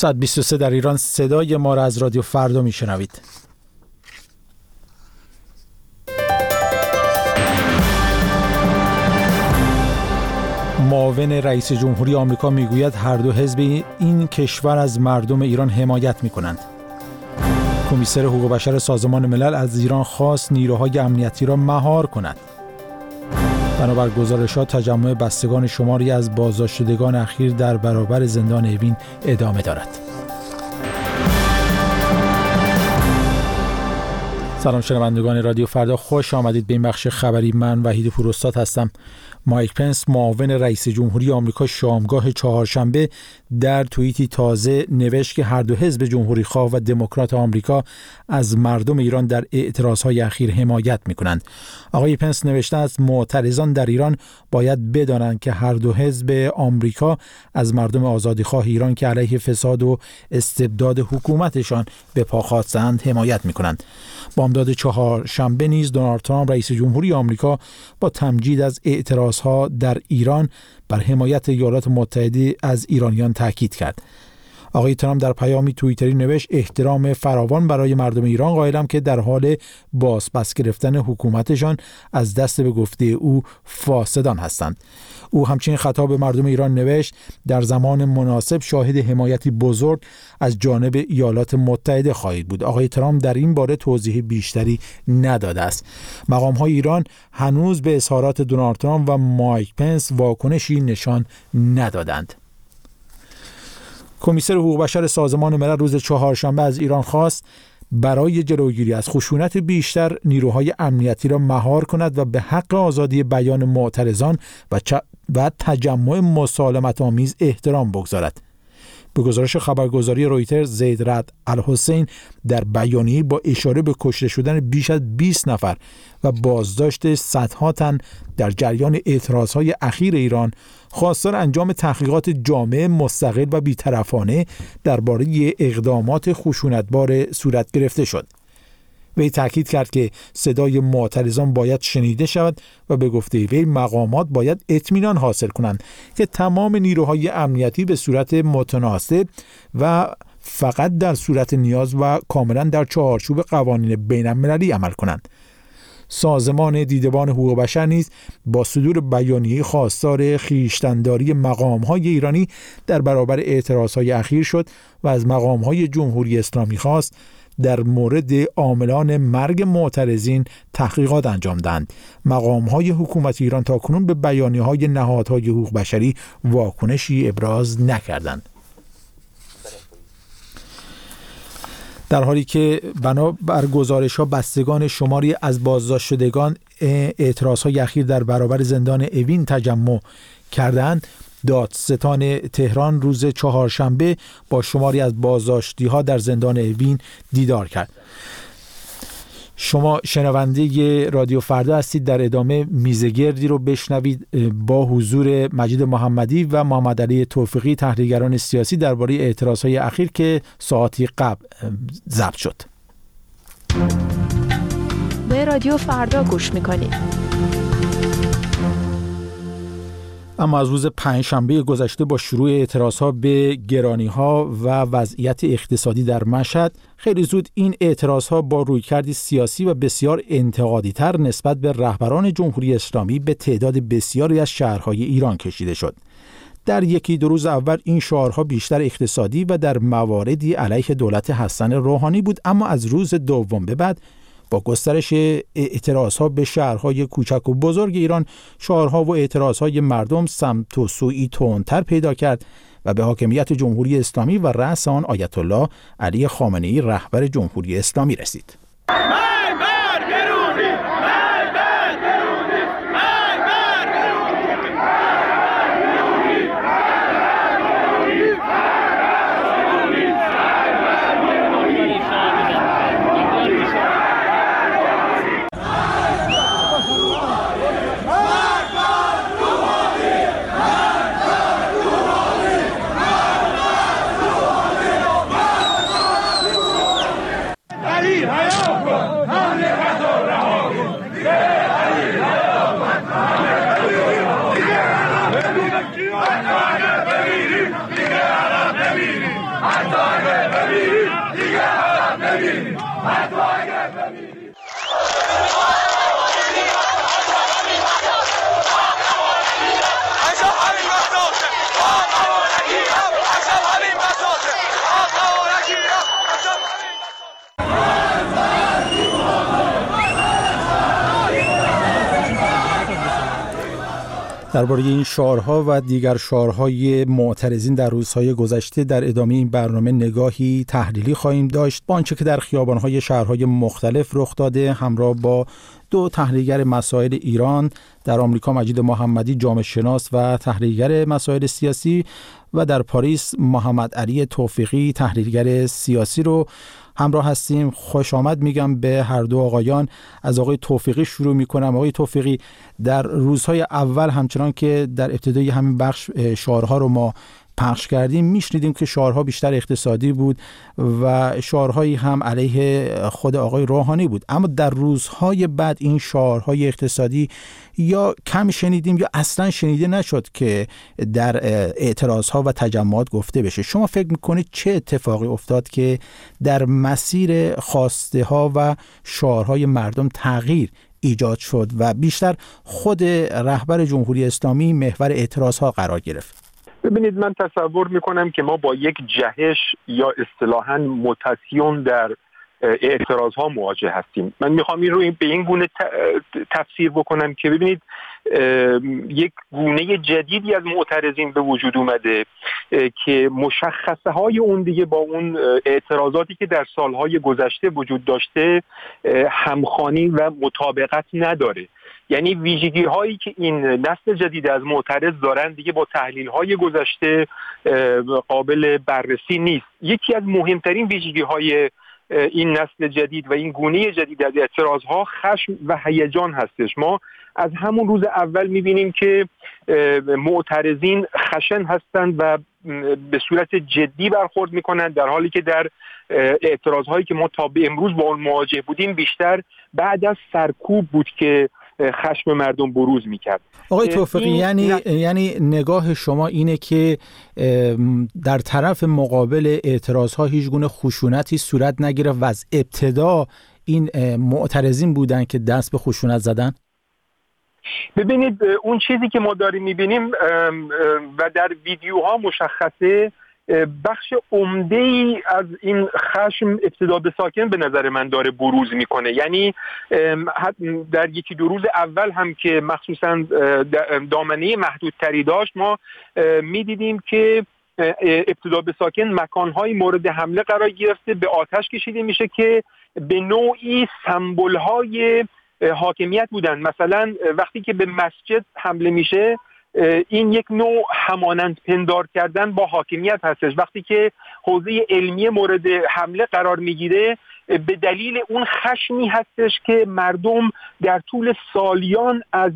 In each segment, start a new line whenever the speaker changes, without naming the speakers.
ساعت 23 در ایران. صدای ما را از رادیو فردا میشنوید. معاون رئیس جمهوری آمریکا میگوید هر دو حزب این کشور از مردم ایران حمایت میکنند. کمیسر حقوق بشر سازمان ملل از ایران خواست نیروهای امنیتی را مهار کند. بنابر گزارشات تجمع بستگان شماری از بازداشتگان اخیر در برابر زندان اوین ادامه دارد. سلام شنوندگان رادیو فردا، خوش آمدید به این بخش خبری. من وحید پوراستاد هستم. مایک پنس معاون رئیس جمهوری آمریکا شامگاه چهارشنبه در توییتی تازه نوشت که هر دو حزب جمهوری خواه و دموکرات آمریکا از مردم ایران در اعتراضهای اخیر حمایت می‌کنند. آقای پنس نوشته است معترضان در ایران باید بدانند که هر دو حزب آمریکا از مردم آزادیخواه ایران که علیه فساد و استبداد حکومتشان به پا خواستند حمایت می‌کنند. بامداد چهارشنبه نیز دونالد ترامپ رئیس جمهوری آمریکا با تمجید از اعتراضها در ایران بر حمایت ایالات متحده از ایرانیان تاکید کرد. آقای ترامپ در پیامی توییتری نوشت احترام فراوان برای مردم ایران قائلم که در حال بازپس گرفتن حکومتشان از دست به گفته او فاسدان هستند. او همچنین خطاب به مردم ایران نوشت در زمان مناسب شاهد حمایتی بزرگ از جانب ایالات متحده خواهید بود. آقای ترامپ در این باره توضیح بیشتری نداده است. مقام‌های ایران هنوز به اظهارات دونالد ترامپ و مایک پنس واکنشی نشان ندادند. کمیسر حقوق بشر سازمان ملل روز چهارشنبه از ایران خواست برای جلوگیری از خشونت بیشتر نیروهای امنیتی را مهار کند و به حق آزادی بیان معترضان و تجمع مسالمت‌آمیز احترام بگذارد. به گزارش خبرگزاری رویترز، زید رعد الحسین در بیانیه با اشاره به کشته شدن بیش از 20 نفر و بازداشت صدها تن در جریان اعتراضهای اخیر ایران خواستار انجام تحقیقات جامع، مستقل و بی‌طرفانه درباره اقدامات خشونتبار صورت گرفته شد. وی تاکید کرد که صدای معترضان باید شنیده شود و به گفته وی مقامات باید اطمینان حاصل کنند که تمام نیروهای امنیتی به صورت متناسب و فقط در صورت نیاز و کاملا در چارچوب قوانین بین‌المللی عمل کنند. سازمان دیدبان حقوق بشر نیز با صدور بیانیه خواستار خویشتن‌داری مقام‌های ایرانی در برابر اعتراضهای اخیر شد و از مقام‌های جمهوری اسلامی خواست در مورد عاملان مرگ معترضین تحقیقات انجام دهند. مقام‌های حکومت ایران تاکنون به بیانیه‌های نهادهای حقوق بشری واکنشی ابراز نکردند. در حالی که بنابر گزارش‌ها بستگان شماری از بازداشت شدگان اعتراض‌های اخیر در برابر زندان اوین تجمع کردند، دادستان تهران روز چهارشنبه با شماری از بازداشتی‌ها در زندان اوین دیدار کرد. شما شنونده رادیو فردا هستید. در ادامه میزگردی رو بشنوید با حضور مجید محمدی و محمد علی توفیقی، تحلیلگران سیاسی درباره اعتراضهای اخیر که ساعتی قبل ضبط شد.
به رادیو فردا گوش میکنید.
اما از روز پنجشنبه گذشته با شروع اعتراضها به گرانی‌ها و وضعیت اقتصادی در مشهد، خیلی زود این اعتراضها با رویکردی سیاسی و بسیار انتقادی‌تر نسبت به رهبران جمهوری اسلامی به تعداد بسیاری از شهرهای ایران کشیده شد. در یکی دو روز اول این شعارها بیشتر اقتصادی و در مواردی علیه دولت حسن روحانی بود، اما از روز دوم به بعد با گسترش اعتراضها به شهرهای کوچک و بزرگ ایران، شعارها و اعتراضهای مردم سمت و سویی تندتر پیدا کرد و به حاکمیت جمهوری اسلامی و رأس آن آیت الله علی خامنه‌ای رهبر جمهوری اسلامی رسید.
علی حیات ببینیم، حتی اگر ببینیم.
درباره این شعارها و دیگر شعارهای معترضین در روزهای گذشته در ادامه این برنامه نگاهی تحلیلی خواهیم داشت با آنچه که در خیابانهای شهرهای مختلف رخ داده، همراه با دو تحلیلگر مسائل ایران در آمریکا مجید محمدی جامعه شناس و تحلیلگر مسائل سیاسی و در پاریس محمد علی توفیقی تحلیلگر سیاسی رو همراه هستیم. خوش آمد میگم به هر دو آقایان. از آقای توفیقی شروع میکنم. آقای توفیقی، در روزهای اول همچنان که در ابتدای همین بخش شعارها رو ما پخش کردیم میشنیدیم که شعارها بیشتر اقتصادی بود و شعارهایی هم علیه خود آقای روحانی بود، اما در روزهای بعد این شعارهای اقتصادی یا کم شنیدیم یا اصلا شنیده نشد که در اعتراضها و تجمعات گفته بشه. شما فکر میکنید چه اتفاقی افتاد که در مسیر خواسته ها و شعارهای مردم تغییر ایجاد شد و بیشتر خود رهبر جمهوری اسلامی محور اعتراضها قرار گرفت؟
ببینید، من تصور میکنم که ما با یک جهش یا اصطلاحاً موتاسیون در اعتراض ها مواجه هستیم. من میخوام این رو به این گونه تفسیر بکنم که ببینید یک گونه جدیدی از معترضین به وجود اومده که مشخصه های اون دیگه با اون اعتراضاتی که در سالهای گذشته وجود داشته همخوانی و مطابقت نداره. یعنی ویژگی هایی که این نسل جدید از معترض دارن دیگه با تحلیل های گذشته قابل بررسی نیست. یکی از مهمترین ویژگی های این نسل جدید و این گونه جدید از اعتراض ها خشم و هیجان هستش. ما از همون روز اول میبینیم که معترضین خشن هستند و به صورت جدی برخورد میکنند، در حالی که در اعتراض هایی که ما تا به امروز با اون مواجه بودیم بیشتر بعد از سرکوب بود که خشم مردم بروز میکرد. آقای
توفیقی، یعنی نگاه شما اینه که در طرف مقابل اعتراضها هیچ گونه خشونتی صورت نگیره و از ابتدا این معترضین بودن که دست به خشونت زدن؟
ببینید، اون چیزی که ما داریم میبینیم و در ویدیوها مشخصه، بخش عمده‌ای از این خشم ابتدا به ساکن به نظر من داره بروز میکنه. یعنی در یکی دو روز اول هم که مخصوصا دامنه محدودتری داشت، ما میدیدیم که ابتدا به ساکن مکانهای مورد حمله قرار گرفته، به آتش کشیده میشه که به نوعی سمبول‌های حاکمیت بودن. مثلا وقتی که به مسجد حمله میشه، این یک نوع همانند پندار کردن با حاکمیت هستش. وقتی که حوزه علمی مورد حمله قرار میگیره، به دلیل اون خشمی هستش که مردم در طول سالیان از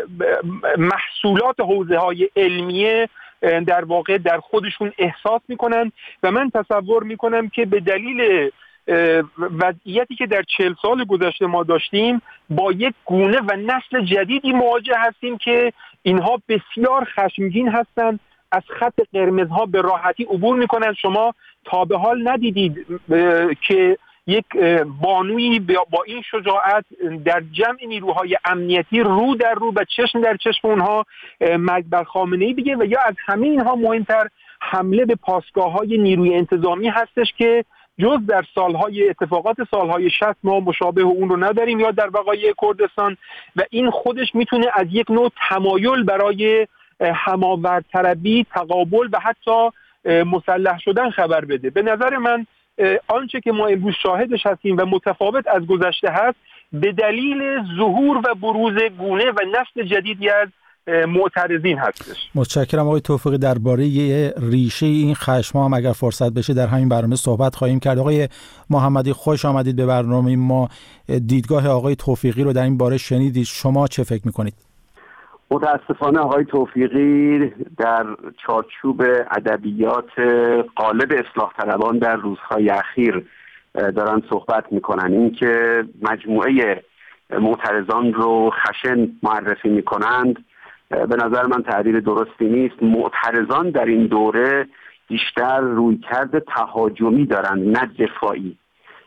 محصولات حوزه های علمیه در واقع در خودشون احساس میکنن و من تصور میکنم که به دلیل وضعیتی که در 40 سال گذشته ما داشتیم، با یک گونه و نسل جدیدی مواجه هستیم که اینها بسیار خشمگین هستند، از خط قرمزها به راحتی عبور میکنند. شما تا به حال ندیدید که یک بانویی با این شجاعت در جمع نیروهای امنیتی رو در رو و چشم در چشم اونها مرگ بر خامنه‌ای بگه. و یا از همه اینها مهمتر حمله به پاسگاه‌های نیروی انتظامی هستش که جز در اتفاقات سالهای 60 ما مشابه اون رو نداریم، یا در وقایع کردستان، و این خودش میتونه از یک نوع تمایل برای هماورطلبی، تقابل و حتی مسلح شدن خبر بده. به نظر من آنچه که ما امروز شاهدش هستیم و متفاوت از گذشته هست، به دلیل ظهور و بروز گونه و نسل جدیدی از معترضین هستش.
متشکرم آقای توفیقی. درباره ریشه این خشم‌ها هم اگر فرصت بشه در همین برنامه صحبت خواهیم کرد. آقای محمدی، خوش آمدید به برنامه ما. دیدگاه آقای توفیقی رو در این باره شنیدید، شما چه فکر می‌کنید؟
متاسفانه آقای توفیقی در چارچوب ادبیات غالب اصلاح طلبان در روزهای اخیر دارن صحبت میکنن. این که مجموعه معترضان رو خشن معرفی میکنند به نظر من تعبیر درستی نیست. معترضان در این دوره بیشتر رویکرد تهاجمی دارند نه دفاعی.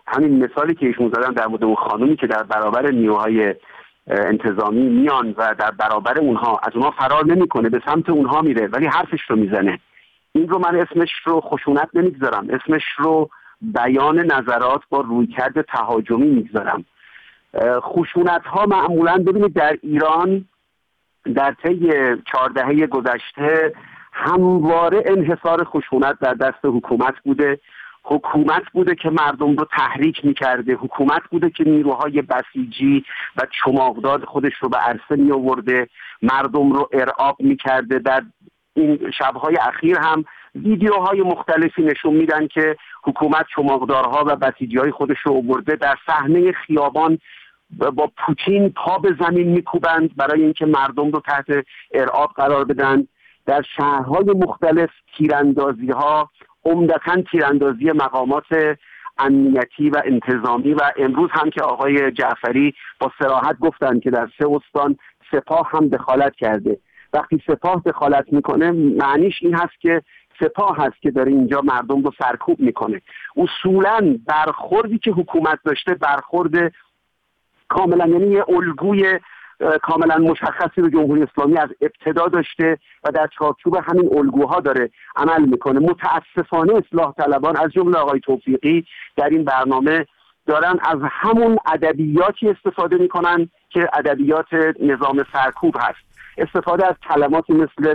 همین مثالی که ایشون زدن در مورد اون خانومی که در برابر نیروهای انتظامی میان و در برابر اونها از اونها فرار نمیکنه، به سمت اونها میره ولی حرفش رو میزنه، این رو من اسمش رو خشونت نمیگذارم، اسمش رو بیان نظرات با رویکرد تهاجمی میگذارم. خشونت ها معمولا ببینید در ایران در طی 4 دهه گذشته همواره انحصار خشونت در دست حکومت بوده. حکومت بوده که مردم رو تحریک میکرده، حکومت بوده که نیروهای بسیجی و چماقداد خودش رو به عرصه می آورده، مردم رو ارعاب میکرده. در این شبهای اخیر هم ویدیوهای مختلفی نشون میدن که حکومت چماقدارها و بسیجیهای خودش رو آورده در صحنه خیابان با پوتین پا به زمین میکوبند برای اینکه مردم رو تحت ارعاب قرار بدن. در شهرهای مختلف تیراندازی ها، عمدتاً تیراندازی مقامات امنیتی و انتظامی و امروز هم که آقای جعفری با صراحت گفتن که در 3 استان سپاه هم دخالت کرده. وقتی سپاه دخالت میکنه معنیش این هست که سپاه هست که داره اینجا مردم رو سرکوب میکنه. اصولاً برخوردی که حکومت داشته برخورد کاملا، یعنی یه الگوی کاملا مشخصی رو جمهوری اسلامی از ابتدا داشته و در چارچوب همین الگوها داره عمل میکنه. متاسفانه اصلاح طلبان از جمله آقای توفیقی در این برنامه دارن از همون ادبیاتی استفاده میکنن که ادبیات نظام سرکوب هست. استفاده از کلماتی مثل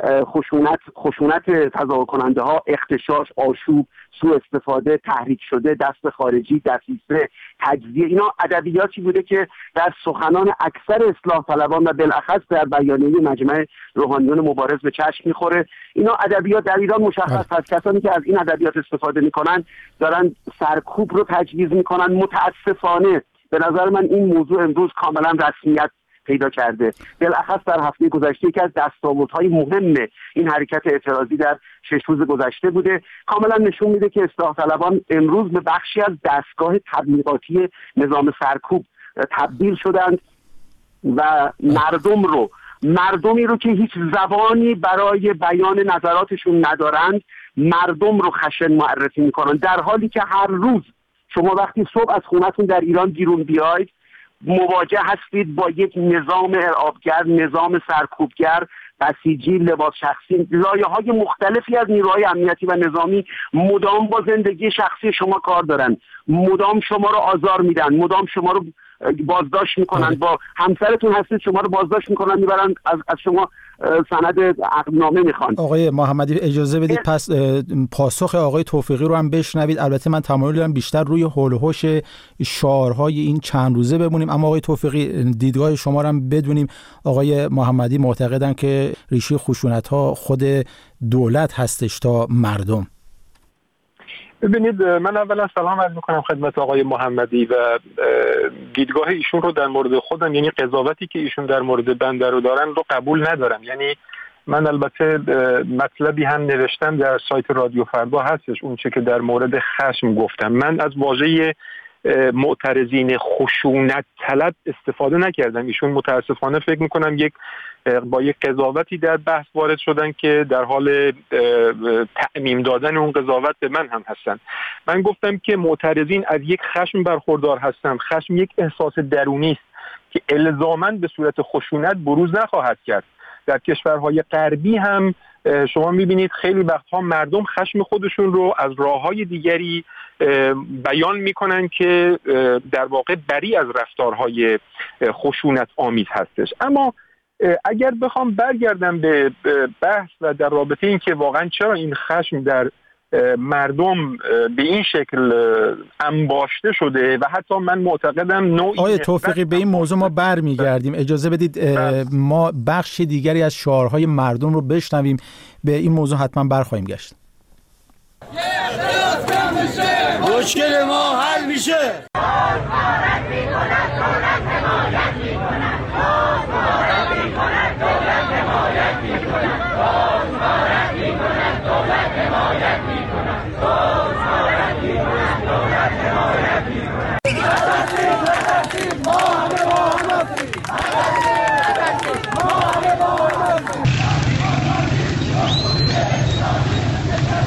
خشونت تظاهر کننده ها، اغتشاش، آشوب، سوء استفاده، تحریک شده، دست خارجی، دسیسه، تجزیه، اینا ادبیاتی بوده که در سخنان اکثر اصلاح طلبان و بالاخص در بیانیه مجمع روحانیون مبارز به چشم میخوره. اینا ادبیات در ایران مشخص هست. کسانی که از این ادبیات استفاده میکنن دارن سرکوب رو تجویز میکنن. متاسفانه به نظر من این موضوع امروز کاملا رسمیت پیدا کرده. بالاخص در هفته گذشته که از دستاوردهای مهم این حرکت اعتراضی در 6 روز گذشته بوده، کاملا نشون میده که اصلاح طلبان امروز به بخشی از دستگاه تبلیغاتی نظام سرکوب تبدیل شدند و مردمی رو که هیچ زبانی برای بیان نظراتشون ندارند، مردم رو خشن معرفی میکنن، در حالی که هر روز شما وقتی صبح از خونتون در ایران بیرون بیاید مواجه هستید با یک نظام ارعابگر، نظام سرکوبگر، بسیجی، لباس شخصی، لایه‌های مختلفی از نیروهای امنیتی و نظامی مدام با زندگی شخصی شما کار دارن، مدام شما رو آزار میدن، مدام شما رو بازداشت میکنن. با همسرتون هستید شما رو بازداشت میکنن، میبرن از شما سند عقدنامه میخوان.
آقای محمدی اجازه بدید پس پاسخ آقای توفیقی رو هم بشنوید. البته من تمایل دارم بیشتر روی حول و حوش شعارهای این چند روزه بمونیم، اما آقای توفیقی دیدگاه شما رو هم بدونیم. آقای محمدی معتقدن که ریشه خشونت‌ها خود دولت هستش تا مردم.
ببینید، من اولا سلام عرض میکنم خدمت آقای محمدی و دیدگاه ایشون رو در مورد خودم، یعنی قضاوتی که ایشون در مورد بنده رو دارن رو قبول ندارم. یعنی من البته مطلبی هم نوشتم در سایت رادیو فردا هستش، اون چه که در مورد خشم گفتم. من از واژه معترضین خشونت طلب استفاده نکردم. ایشون متاسفانه فکر میکنم با یک قضاوتی در بحث وارد شدن که در حال تعمیم دادن اون قضاوت به من هم هستن. من گفتم که معترضین از یک خشم برخوردار هستن. خشم یک احساس درونی است که الزاماً به صورت خشونت بروز نخواهد کرد. در کشورهای غربی هم شما میبینید خیلی وقتها مردم خشم خودشون رو از راههای دیگری بیان میکنن که در واقع بری از رفتارهای خشونت آمیز هستش. اما اگر بخوام برگردم به بحث و در رابطه این که واقعا چرا این خشم در مردم به این شکل انباشته شده و حتی من معتقدم نوعی
آقای توفیقی به این موضوع ما برمیگردیم. اجازه بدید ما بخش دیگری از شعارهای مردم رو بشنویم. به این موضوع حتما برخواهیم گشت.
مشکل ما حل میشه.